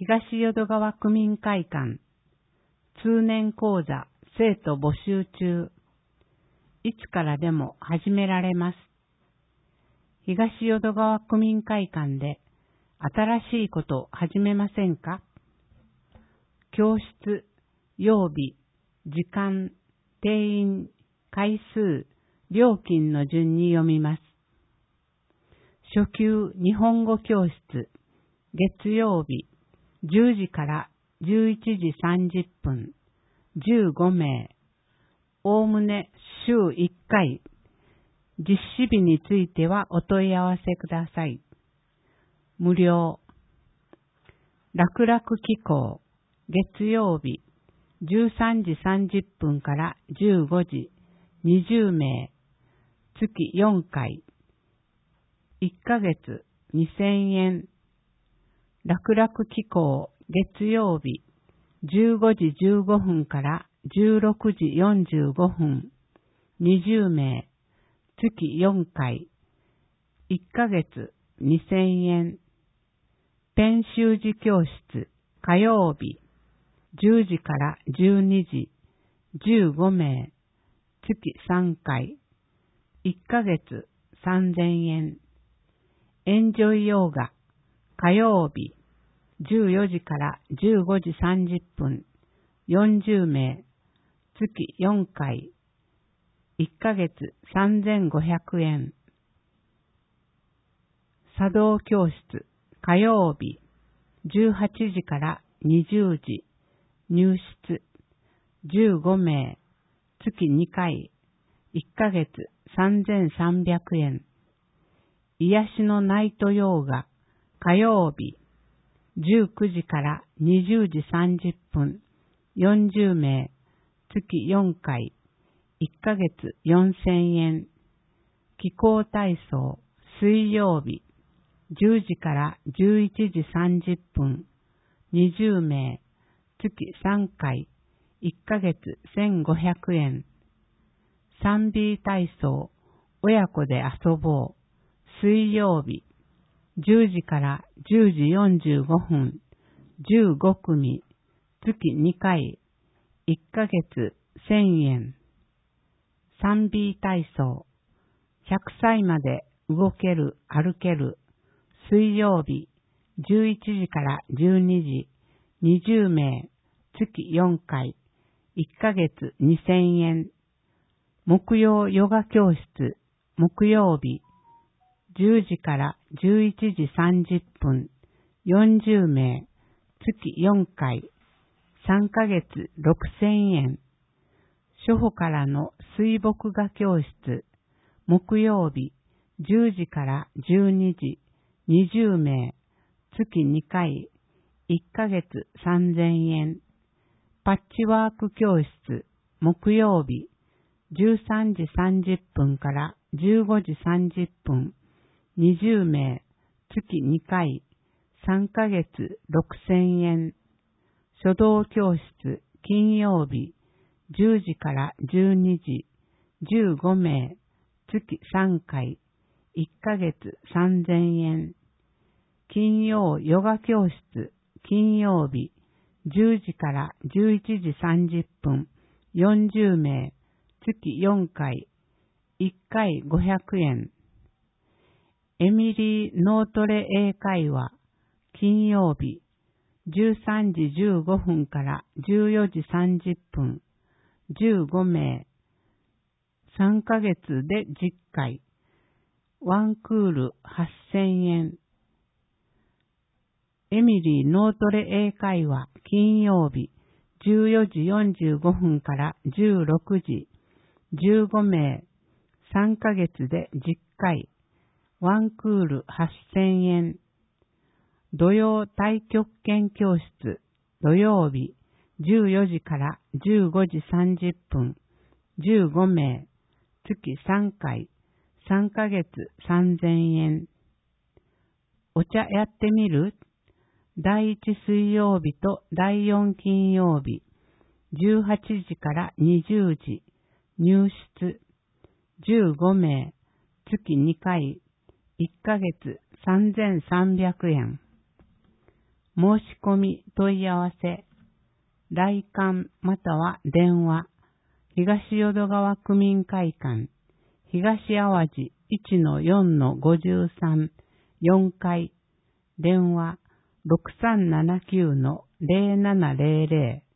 東淀川区民会館通年講座生徒募集中。いつからでも始められます。東淀川区民会館で新しいことを始めませんか？教室、曜日、時間、定員、回数、料金の順に読みます。初級日本語教室、月曜日、10時から11時30分、15名、おおむね週1回、実施日についてはお問い合わせください。無料。楽々機構、月曜日、13時30分から15時、20名、月4回、1ヶ月2000円。楽々機構、月曜日、15時15分から16時45分、20名、月4回、1ヶ月2000円。ペン習字教室、火曜日、10時から12時、15名、月3回、1ヶ月3000円。エンジョイヨーガ、火曜日、14時から15時30分、40名、月4回、1ヶ月3500円。茶道教室、火曜日、18時から20時、入室、15名、月2回、1ヶ月3300円。癒しのナイトヨーガ、火曜日、19時から20時30分、40名、月4回、1ヶ月4000円。気功体操、水曜日、10時から11時30分、20名、月3回、1ヶ月1500円。賛美体操、親子で遊ぼう、水曜日、10時から10時45分、15組、月2回、1ヶ月1000円。賛美体操、100歳まで動ける、歩ける、水曜日、11時から12時、20名、月4回、1ヶ月2000円。木曜ヨガ教室、木曜日、10時から11時30分、40名、月4回、3ヶ月6000円。初歩からの水墨画教室、木曜日、10時から12時、20名、月2回、1ヶ月3000円。パッチワーク教室、木曜日、13時30分から15時30分、20名、月2回、3ヶ月6000円。書道教室、金曜日、10時から12時、15名、月3回、1ヶ月3000円。金曜ヨガ教室、金曜日、10時から11時30分、40名、月4回、1回500円。エミリー・ノートレ英会話、金曜日、13時15分から14時30分、15名、3ヶ月で10回、ワンクール8000円。エミリー・ノートレ英会話、金曜日、14時45分から16時、15名、3ヶ月で10回、ワンクール8000円。土曜太極拳教室、土曜日、14時から15時30分、15名、月3回、3ヶ月3000円。お茶やってみる？第1水曜日と第4金曜日、18時から20時、入室、15名、月2回、1ヶ月3300円。 申し込み問い合わせ、来館または電話、東淀川区民会館、東淡路 1-4-53 4階、電話 6379-0700